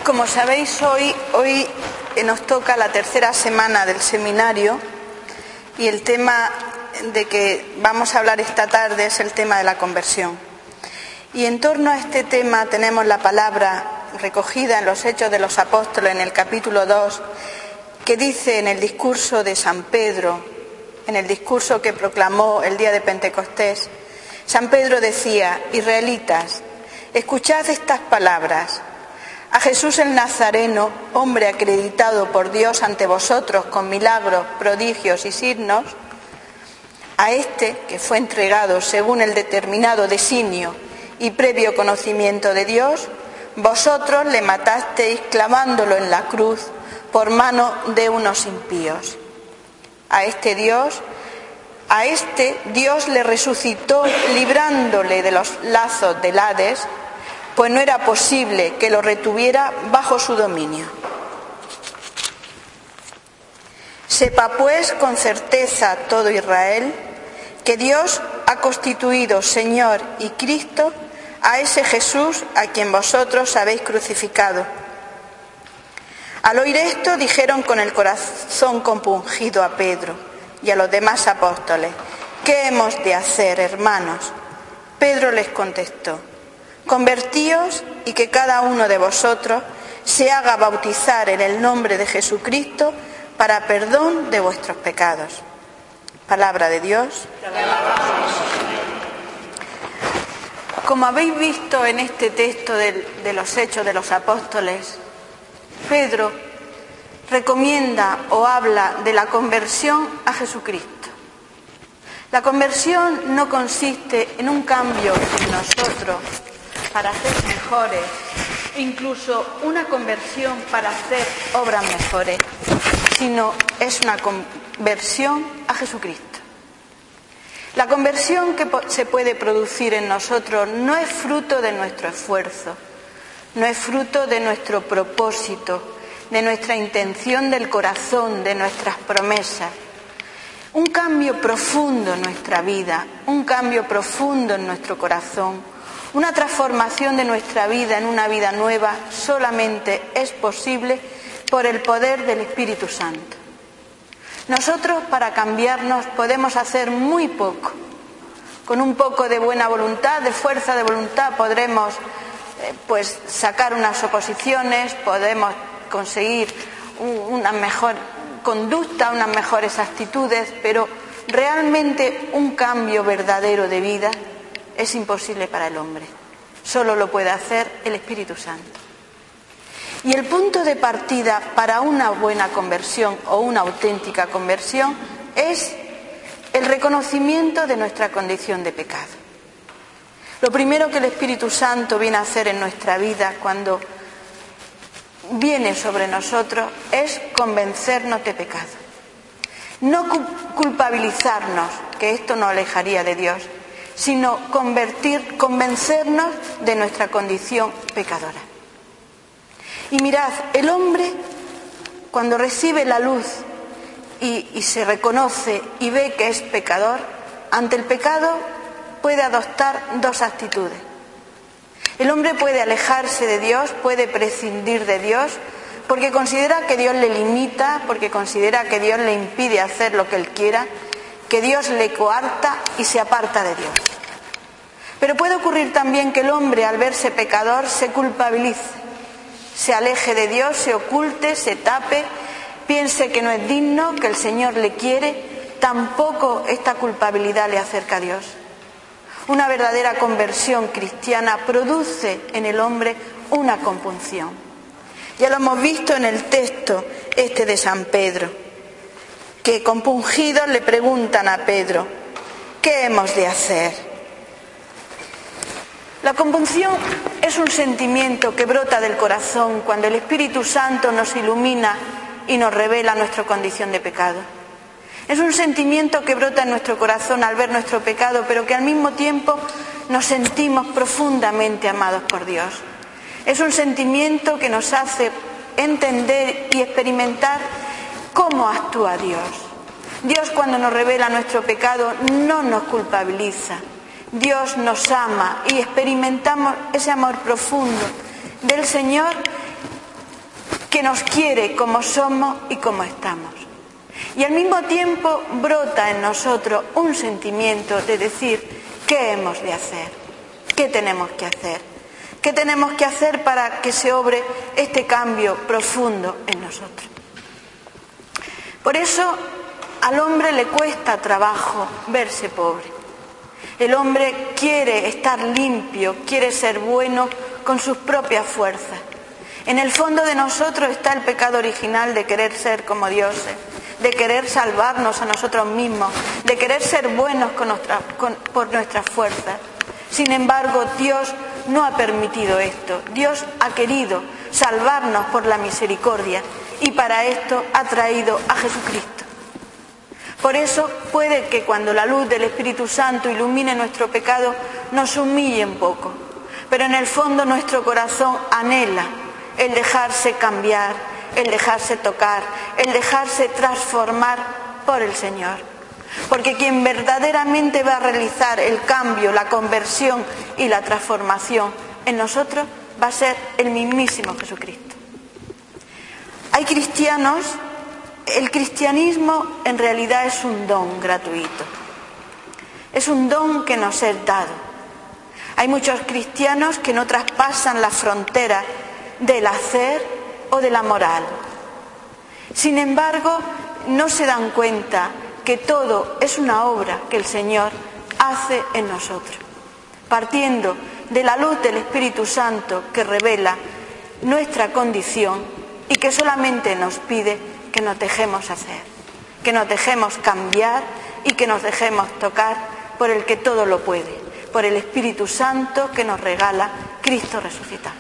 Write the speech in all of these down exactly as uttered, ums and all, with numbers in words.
Como sabéis, hoy, hoy nos toca la tercera semana del seminario y el tema de que vamos a hablar esta tarde es el tema de la conversión. Y en torno a este tema tenemos la palabra recogida en los Hechos de los Apóstoles, en el capítulo dos, que dice en el discurso de San Pedro, en el discurso que proclamó el día de Pentecostés, San Pedro decía: israelitas, escuchad estas palabras. A Jesús el Nazareno, hombre acreditado por Dios ante vosotros con milagros, prodigios y signos, a este que fue entregado según el determinado designio y previo conocimiento de Dios, vosotros le matasteis clavándolo en la cruz por mano de unos impíos. A este Dios, a este Dios le resucitó librándole de los lazos del Hades, pues no era posible que lo retuviera bajo su dominio. Sepa pues con certeza todo Israel que Dios ha constituido Señor y Cristo a ese Jesús a quien vosotros habéis crucificado. Al oír esto dijeron con el corazón compungido a Pedro y a los demás apóstoles: ¿qué hemos de hacer, hermanos? Pedro les contestó: convertíos y que cada uno de vosotros se haga bautizar en el nombre de Jesucristo para perdón de vuestros pecados. Palabra de Dios. Como habéis visto en este texto de, de los Hechos de los Apóstoles, Pedro recomienda o habla de la conversión a Jesucristo. La conversión no consiste en un cambio en nosotros para ser mejores, incluso una conversión para hacer obras mejores, sino es una conversión a Jesucristo. La conversión que se puede producir en nosotros no es fruto de nuestro esfuerzo, no es fruto de nuestro propósito, de nuestra intención del corazón, de nuestras promesas. Un cambio profundo en nuestra vida, un cambio profundo en nuestro corazón, una transformación de nuestra vida en una vida nueva solamente es posible por el poder del Espíritu Santo. Nosotros, para cambiarnos, podemos hacer muy poco. Con un poco de buena voluntad, de fuerza de voluntad, podremos eh, pues, sacar unas oposiciones, podemos conseguir una mejor conducta, unas mejores actitudes, pero realmente un cambio verdadero de vida es imposible para el hombre. Solo lo puede hacer el Espíritu Santo. Y el punto de partida para una buena conversión o una auténtica conversión es el reconocimiento de nuestra condición de pecado. Lo primero que el Espíritu Santo viene a hacer en nuestra vida cuando viene sobre nosotros es convencernos de pecado. No culpabilizarnos, que esto nos alejaría de Dios, sino convertir, convencernos de nuestra condición pecadora. Y mirad, el hombre cuando recibe la luz y, y se reconoce y ve que es pecador, ante el pecado puede adoptar dos actitudes. El hombre puede alejarse de Dios, puede prescindir de Dios, porque considera que Dios le limita, porque considera que Dios le impide hacer lo que él quiera, que Dios le coarta y se aparta de Dios. Pero puede ocurrir también que el hombre, al verse pecador, se culpabilice, se aleje de Dios, se oculte, se tape, piense que no es digno, que el Señor le quiere. Tampoco esta culpabilidad le acerca a Dios. Una verdadera conversión cristiana produce en el hombre una compunción. Ya lo hemos visto en el texto este de San Pedro, que compungidos le preguntan a Pedro: ¿qué hemos de hacer? La compunción es un sentimiento que brota del corazón cuando el Espíritu Santo nos ilumina y nos revela nuestra condición de pecado. Es un sentimiento que brota en nuestro corazón al ver nuestro pecado, pero que al mismo tiempo nos sentimos profundamente amados por Dios. Es un sentimiento que nos hace entender y experimentar cómo actúa Dios. Dios, cuando nos revela nuestro pecado, no nos culpabiliza. Dios nos ama y experimentamos ese amor profundo del Señor que nos quiere como somos y como estamos. Y al mismo tiempo brota en nosotros un sentimiento de decir, ¿qué hemos de hacer? ¿Qué tenemos que hacer? ¿Qué tenemos que hacer para que se obre este cambio profundo en nosotros? Por eso al hombre le cuesta trabajo verse pobre. El hombre quiere estar limpio, quiere ser bueno con sus propias fuerzas. En el fondo de nosotros está el pecado original de querer ser como dioses, de querer salvarnos a nosotros mismos, de querer ser buenos con nuestra, con, por nuestras fuerzas. Sin embargo, Dios no ha permitido esto. Dios ha querido salvarnos por la misericordia y para esto ha traído a Jesucristo. Por eso puede que cuando la luz del Espíritu Santo ilumine nuestro pecado nos humille un poco, pero en el fondo nuestro corazón anhela el dejarse cambiar, el dejarse tocar, el dejarse transformar por el Señor. Porque quien verdaderamente va a realizar el cambio, la conversión y la transformación en nosotros va a ser el mismísimo Jesucristo. Hay cristianos, el cristianismo en realidad es un don gratuito. Es un don que nos es dado. Hay muchos cristianos que no traspasan la frontera del hacer o de la moral. Sin embargo, no se dan cuenta que todo es una obra que el Señor hace en nosotros, partiendo de la luz del Espíritu Santo que revela nuestra condición y que solamente nos pide que nos dejemos hacer, que nos dejemos cambiar y que nos dejemos tocar por el que todo lo puede, por el Espíritu Santo que nos regala Cristo resucitado.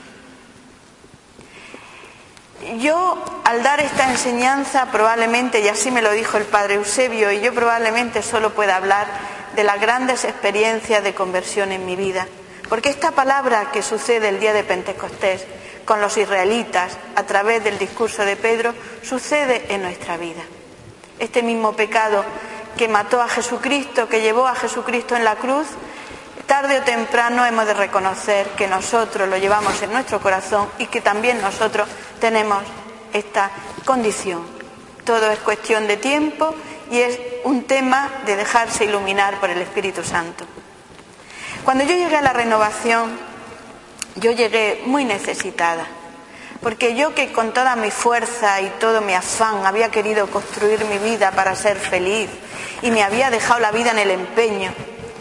Yo, al dar esta enseñanza, probablemente, y así me lo dijo el padre Eusebio, y yo probablemente solo pueda hablar de las grandes experiencias de conversión en mi vida, porque esta palabra que sucede el día de Pentecostés con los israelitas a través del discurso de Pedro, sucede en nuestra vida. Este mismo pecado que mató a Jesucristo, que llevó a Jesucristo en la cruz, tarde o temprano hemos de reconocer que nosotros lo llevamos en nuestro corazón y que también nosotros tenemos esta condición. Todo es cuestión de tiempo y es un tema de dejarse iluminar por el Espíritu Santo. Cuando yo llegué a la renovación, yo llegué muy necesitada, porque yo que con toda mi fuerza y todo mi afán había querido construir mi vida para ser feliz y me había dejado la vida en el empeño,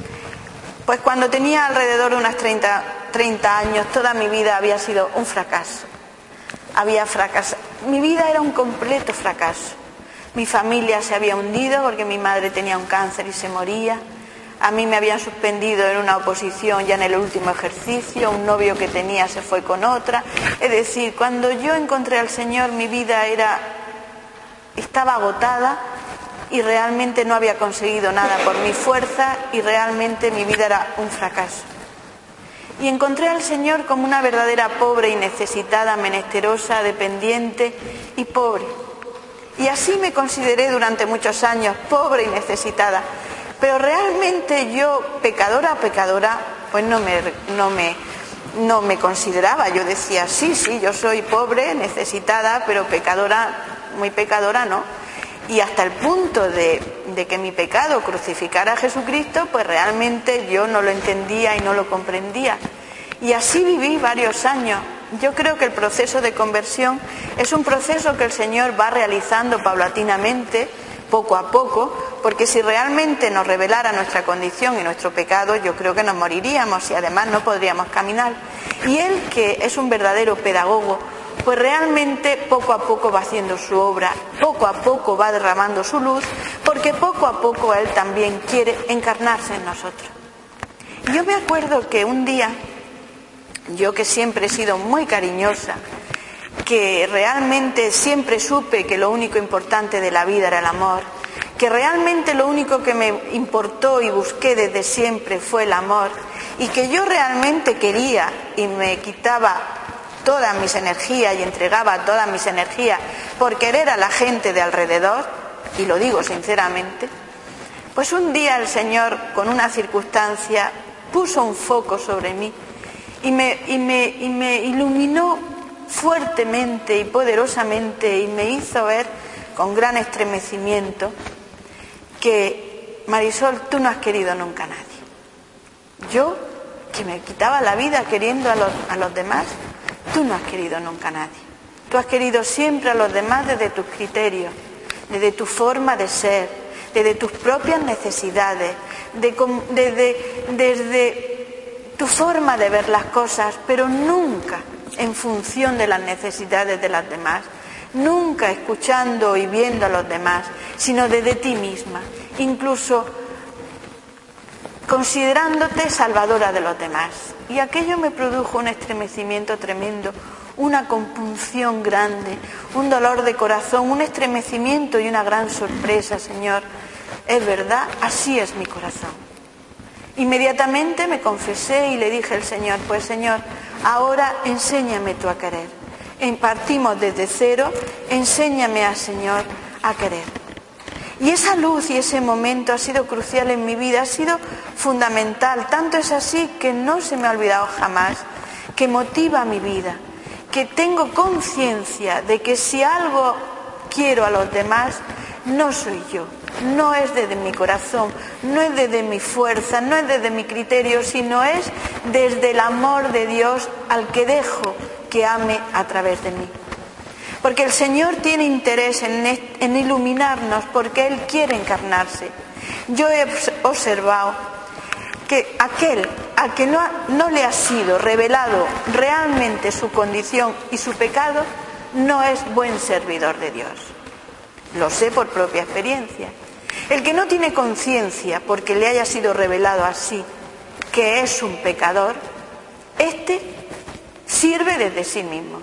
pues cuando tenía alrededor de unos treinta años, toda mi vida había sido un fracaso. Había fracasado. Mi vida era un completo fracaso. Mi familia se había hundido porque mi madre tenía un cáncer y se moría. A mí me habían suspendido en una oposición ya en el último ejercicio. Un novio que tenía se fue con otra. Es decir, cuando yo encontré al Señor, mi vida era, estaba agotada. Y realmente no había conseguido nada por mi fuerza y realmente mi vida era un fracaso. Y encontré al Señor como una verdadera pobre y necesitada, menesterosa, dependiente y pobre. Y así me consideré durante muchos años, pobre y necesitada. Pero realmente yo, pecadora, pecadora, pues no me, no me, no me consideraba. Yo decía, sí, sí, yo soy pobre, necesitada, pero pecadora, muy pecadora no. Y hasta el punto de, de que mi pecado crucificara a Jesucristo, pues realmente yo no lo entendía y no lo comprendía. Y así viví varios años. Yo creo que el proceso de conversión es un proceso que el Señor va realizando paulatinamente, poco a poco, porque si realmente nos revelara nuestra condición y nuestro pecado, yo creo que nos moriríamos y además no podríamos caminar. Y Él, que es un verdadero pedagogo, pues realmente poco a poco va haciendo su obra, poco a poco va derramando su luz, porque poco a poco Él también quiere encarnarse en nosotros. Yo me acuerdo que un día, yo que siempre he sido muy cariñosa, que realmente siempre supe que lo único importante de la vida era el amor, que realmente lo único que me importó y busqué desde siempre fue el amor, y que yo realmente quería y me quitaba todas mis energías y entregaba todas mis energías por querer a la gente de alrededor, y lo digo sinceramente, pues un día el Señor, con una circunstancia, puso un foco sobre mí y me, y me, y me iluminó fuertemente y poderosamente y me hizo ver con gran estremecimiento que, Marisol, tú no has querido nunca a nadie. Yo, que me quitaba la vida queriendo a los, a los demás, tú no has querido nunca a nadie. Tú has querido siempre a los demás desde tus criterios, desde tu forma de ser, desde tus propias necesidades, de, desde, desde tu forma de ver las cosas, pero nunca en función de las necesidades de las demás, nunca escuchando y viendo a los demás, sino desde ti misma, incluso considerándote salvadora de los demás. Y aquello me produjo un estremecimiento tremendo, una compunción grande, un dolor de corazón, un estremecimiento y una gran sorpresa, Señor. Es verdad, así es mi corazón. Inmediatamente me confesé y le dije al Señor, pues Señor, ahora enséñame tú a querer. Partimos desde cero, enséñame al Señor a querer. Y esa luz y ese momento ha sido crucial en mi vida, ha sido fundamental. Tanto es así que no se me ha olvidado jamás, que motiva mi vida, que tengo conciencia de que si algo quiero a los demás, no soy yo, no es desde mi corazón, no es desde mi fuerza, no es desde mi criterio, sino es desde el amor de Dios al que dejo que ame a través de mí. Porque el Señor tiene interés en, en iluminarnos, porque Él quiere encarnarse. Yo he observado que aquel a que no, no le ha sido revelado realmente su condición y su pecado, no es buen servidor de Dios. Lo sé por propia experiencia. El que no tiene conciencia, porque le haya sido revelado así, que es un pecador, este sirve desde sí mismo.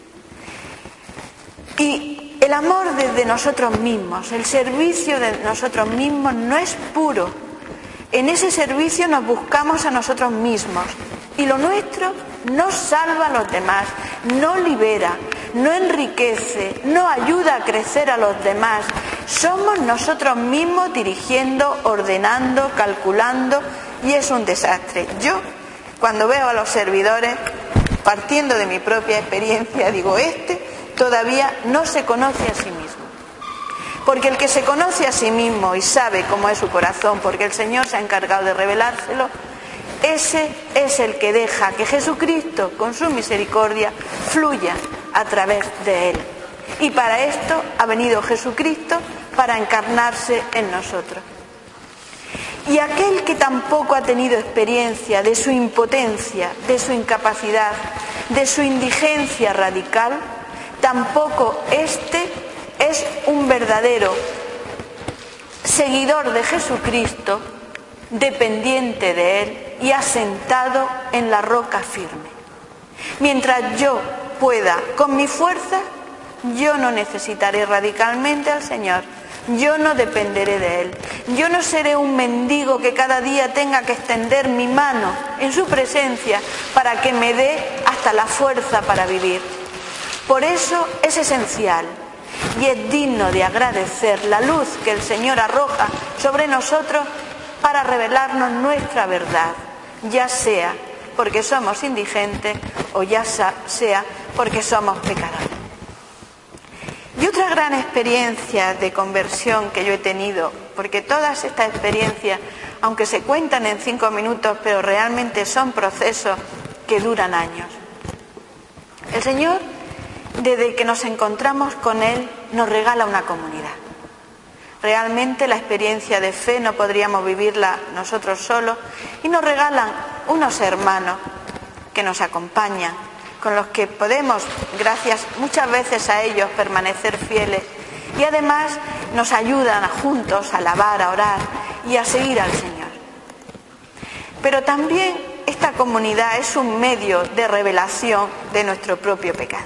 Y el amor desde nosotros mismos, el servicio de nosotros mismos no es puro. En ese servicio nos buscamos a nosotros mismos y lo nuestro no salva a los demás, no libera, no enriquece, no ayuda a crecer a los demás. Somos nosotros mismos dirigiendo, ordenando, calculando y es un desastre. Yo, cuando veo a los servidores, partiendo de mi propia experiencia, digo, este todavía no se conoce a sí mismo. Porque el que se conoce a sí mismo y sabe cómo es su corazón, porque el Señor se ha encargado de revelárselo, ese es el que deja que Jesucristo, con su misericordia, fluya a través de él. Y para esto ha venido Jesucristo, para encarnarse en nosotros. Y aquel que tampoco ha tenido experiencia de su impotencia, de su incapacidad, de su indigencia radical, tampoco este es un verdadero seguidor de Jesucristo, dependiente de Él y asentado en la roca firme. Mientras yo pueda, con mi fuerza, yo no necesitaré radicalmente al Señor, yo no dependeré de Él, yo no seré un mendigo que cada día tenga que extender mi mano en su presencia para que me dé hasta la fuerza para vivir. Por eso es esencial y es digno de agradecer la luz que el Señor arroja sobre nosotros para revelarnos nuestra verdad, ya sea porque somos indigentes o ya sea porque somos pecadores. Y otra gran experiencia de conversión que yo he tenido, porque todas estas experiencias, aunque se cuentan en cinco minutos, pero realmente son procesos que duran años. El Señor, desde que nos encontramos con Él, nos regala una comunidad. Realmente la experiencia de fe no podríamos vivirla nosotros solos y nos regalan unos hermanos que nos acompañan, con los que podemos, gracias muchas veces a ellos, permanecer fieles y además nos ayudan juntos a alabar, a orar y a seguir al Señor. Pero también esta comunidad es un medio de revelación de nuestro propio pecado.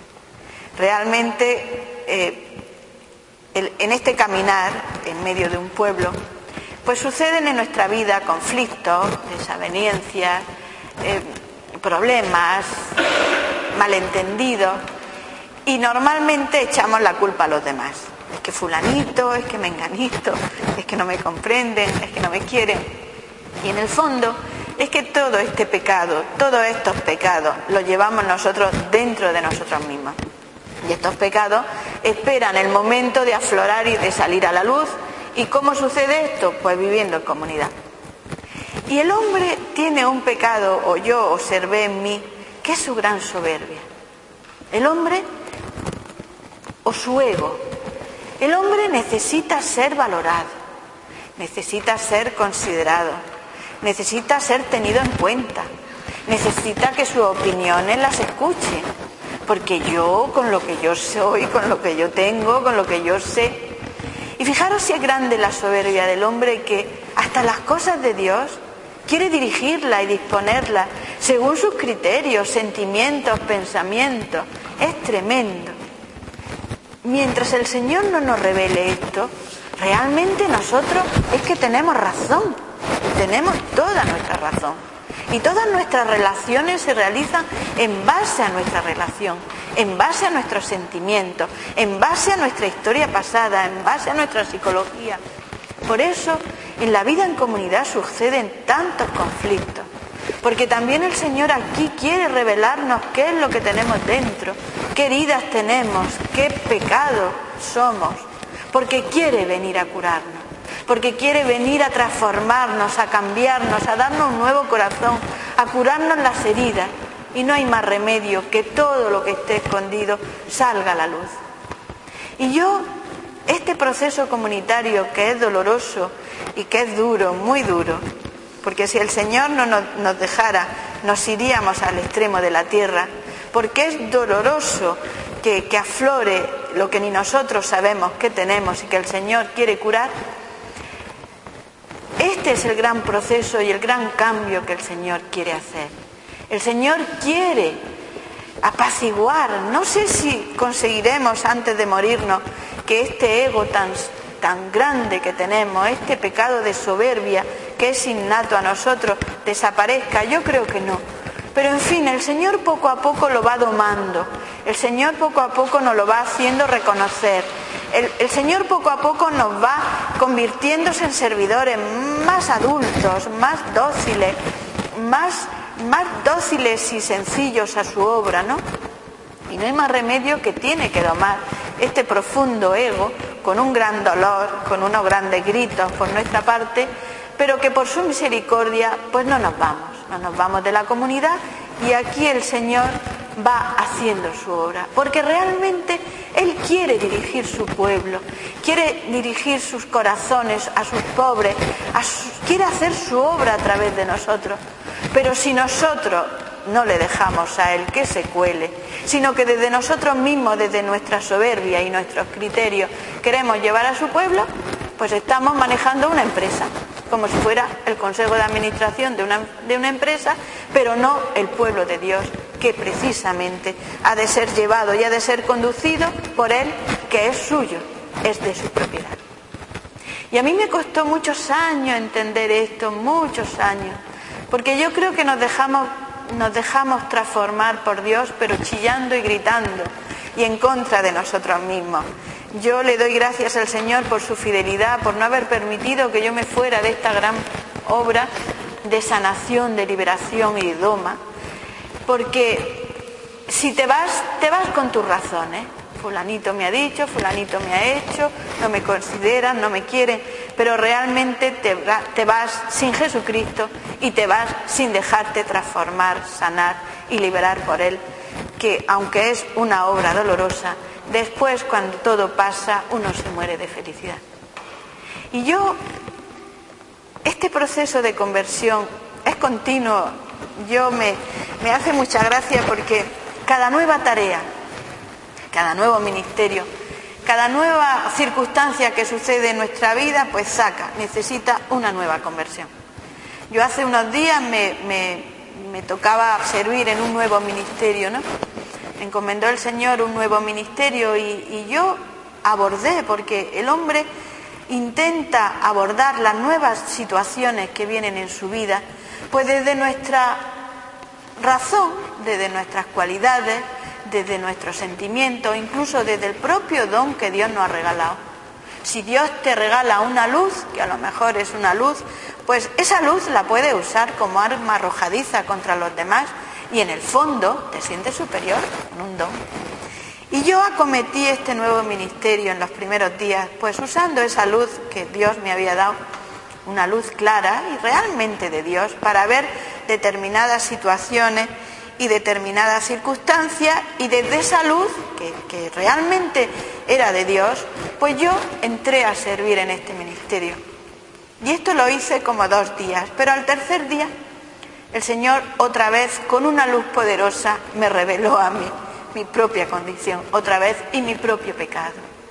Realmente eh, el, en este caminar en medio de un pueblo, pues suceden en nuestra vida conflictos, desavenencias, eh, problemas, malentendidos, y normalmente echamos la culpa a los demás. Es que fulanito, es que menganito, es que no me comprenden, es que no me quieren. Y en el fondo es que todo este pecado, todos estos pecados, los llevamos nosotros dentro de nosotros mismos. Y estos pecados esperan el momento de aflorar y de salir a la luz. ¿Y cómo sucede esto? Pues viviendo en comunidad. Y el hombre tiene un pecado, o yo observé en mí, que es su gran soberbia. El hombre, o su ego, el hombre necesita ser valorado, necesita ser considerado, necesita ser tenido en cuenta, necesita que sus opiniones las escuchen, porque yo, con lo que yo soy, con lo que yo tengo, con lo que yo sé. Y fijaros si es grande la soberbia del hombre, que hasta las cosas de Dios quiere dirigirla y disponerla según sus criterios, sentimientos, pensamientos. Es tremendo. Mientras el Señor no nos revele esto, realmente nosotros es que tenemos razón, tenemos toda nuestra razón. Y todas nuestras relaciones se realizan en base a nuestra relación, en base a nuestros sentimientos, en base a nuestra historia pasada, en base a nuestra psicología. Por eso, en la vida en comunidad suceden tantos conflictos, porque también el Señor aquí quiere revelarnos qué es lo que tenemos dentro, qué heridas tenemos, qué pecados somos, porque quiere venir a curarnos, porque quiere venir a transformarnos, a cambiarnos, a darnos un nuevo corazón, a curarnos las heridas. Y no hay más remedio que todo lo que esté escondido salga a la luz. Y yo, este proceso comunitario que es doloroso y que es duro, muy duro, porque si el Señor no nos, nos dejara, nos iríamos al extremo de la tierra, porque es doloroso que, que aflore lo que ni nosotros sabemos que tenemos y que el Señor quiere curar. Este es el gran proceso y el gran cambio que el Señor quiere hacer. El Señor quiere apaciguar. No sé si conseguiremos antes de morirnos que este ego tan, tan grande que tenemos, este pecado de soberbia que es innato a nosotros, desaparezca. Yo creo que no. Pero en fin, el Señor poco a poco lo va domando. El Señor poco a poco nos lo va haciendo reconocer. El, el Señor poco a poco nos va convirtiéndose en servidores más adultos, más dóciles, más, más dóciles y sencillos a su obra, ¿no? Y no hay más remedio que tiene que domar este profundo ego con un gran dolor, con unos grandes gritos por nuestra parte, pero que por su misericordia pues no nos vamos, no nos vamos de la comunidad, y aquí el Señor va haciendo su obra, porque realmente Él quiere dirigir su pueblo, quiere dirigir sus corazones a sus pobres, a sus, quiere hacer su obra a través de nosotros. Pero si nosotros no le dejamos a Él que se cuele, sino que desde nosotros mismos, desde nuestra soberbia y nuestros criterios, queremos llevar a su pueblo, pues estamos manejando una empresa, como si fuera el consejo de administración de una, de una empresa, pero no el pueblo de Dios, que precisamente ha de ser llevado y ha de ser conducido por Él, que es suyo, es de su propiedad. Y a mí me costó muchos años entender esto, muchos años, porque yo creo que nos dejamos, nos dejamos transformar por Dios, pero chillando y gritando, y en contra de nosotros mismos. Yo le doy gracias al Señor por su fidelidad, por no haber permitido que yo me fuera de esta gran obra de sanación, de liberación y de doma, porque si te vas, te vas con tus razones. Fulanito me ha dicho, fulanito me ha hecho, no me consideran, no me quieren, pero realmente te, te vas sin Jesucristo y te vas sin dejarte transformar, sanar y liberar por Él, que aunque es una obra dolorosa, después cuando todo pasa uno se muere de felicidad. Y yo, este proceso de conversión es continuo. Yo me, me hace mucha gracia porque cada nueva tarea, cada nuevo ministerio, cada nueva circunstancia que sucede en nuestra vida, pues saca, necesita una nueva conversión. Yo hace unos días me, me, me tocaba servir en un nuevo ministerio, ¿no? Me encomendó el Señor un nuevo ministerio y, y yo abordé, porque el hombre intenta abordar las nuevas situaciones que vienen en su vida, pues desde nuestra razón, desde nuestras cualidades, desde nuestros sentimientos, incluso desde el propio don que Dios nos ha regalado. Si Dios te regala una luz, que a lo mejor es una luz, pues esa luz la puedes usar como arma arrojadiza contra los demás y en el fondo te sientes superior con un don. Y yo acometí este nuevo ministerio en los primeros días, pues usando esa luz que Dios me había dado, una luz clara y realmente de Dios, para ver determinadas situaciones y determinadas circunstancias, y desde esa luz, que, que realmente era de Dios, pues yo entré a servir en este ministerio. Y esto lo hice como dos días, pero al tercer día el Señor otra vez con una luz poderosa me reveló a mí mi propia condición, otra vez, y mi propio pecado.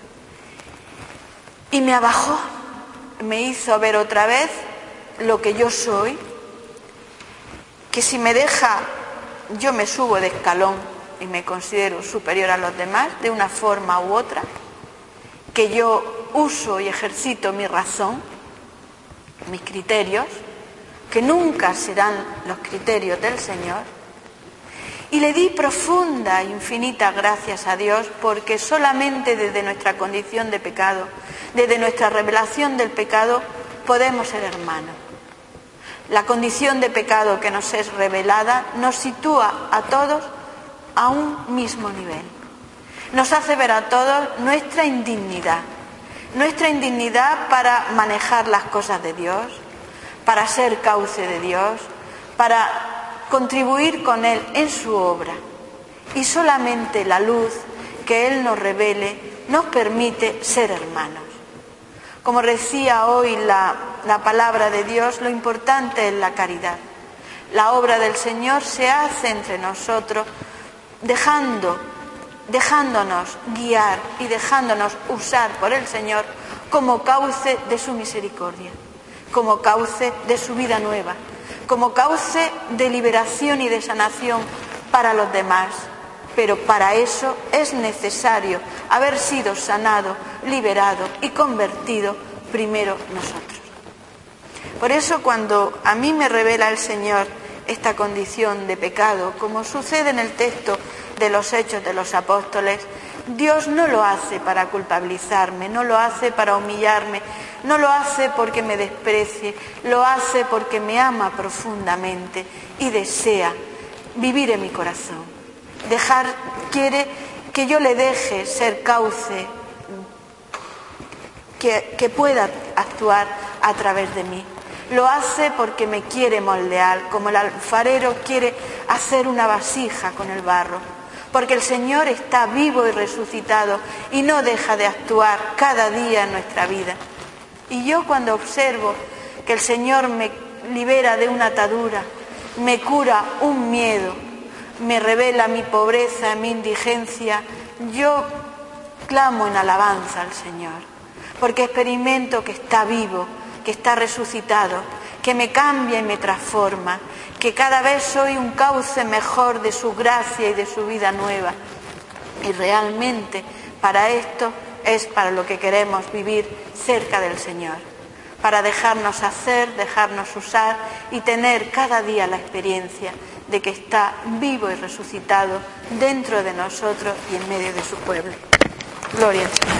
Y me abajó, me hizo ver otra vez lo que yo soy, que si me deja, yo me subo de escalón y me considero superior a los demás de una forma u otra, que yo uso y ejercito mi razón, mis criterios, que nunca serán los criterios del Señor, y le di profunda e infinita gracias a Dios, porque solamente desde nuestra condición de pecado, desde nuestra revelación del pecado, podemos ser hermanos. La condición de pecado que nos es revelada nos sitúa a todos a un mismo nivel. Nos hace ver a todos nuestra indignidad, nuestra indignidad para manejar las cosas de Dios, para ser cauce de Dios, para contribuir con Él en su obra. Y solamente la luz que Él nos revele nos permite ser hermanos. Como decía hoy la, la palabra de Dios, lo importante es la caridad. La obra del Señor se hace entre nosotros dejando, dejándonos guiar y dejándonos usar por el Señor como cauce de su misericordia, como cauce de su vida nueva, como cauce de liberación y de sanación para los demás. Pero para eso es necesario haber sido sanado, liberado y convertido primero nosotros. Por eso cuando a mí me revela el Señor esta condición de pecado, como sucede en el texto de los Hechos de los Apóstoles, Dios no lo hace para culpabilizarme, no lo hace para humillarme, no lo hace porque me desprecie, lo hace porque me ama profundamente y desea vivir en mi corazón. Dejar, quiere que yo le deje ser cauce, que, que pueda actuar a través de mí. Lo hace porque me quiere moldear, como el alfarero quiere hacer una vasija con el barro. Porque el Señor está vivo y resucitado y no deja de actuar cada día en nuestra vida. Y yo cuando observo que el Señor me libera de una atadura, me cura un miedo, me revela mi pobreza, mi indigencia, yo clamo en alabanza al Señor, porque experimento que está vivo, que está resucitado, que me cambia y me transforma, que cada vez soy un cauce mejor de su gracia y de su vida nueva. Y realmente para esto es para lo que queremos vivir cerca del Señor, para dejarnos hacer, dejarnos usar y tener cada día la experiencia de que está vivo y resucitado dentro de nosotros y en medio de su pueblo. Gloria al Señor.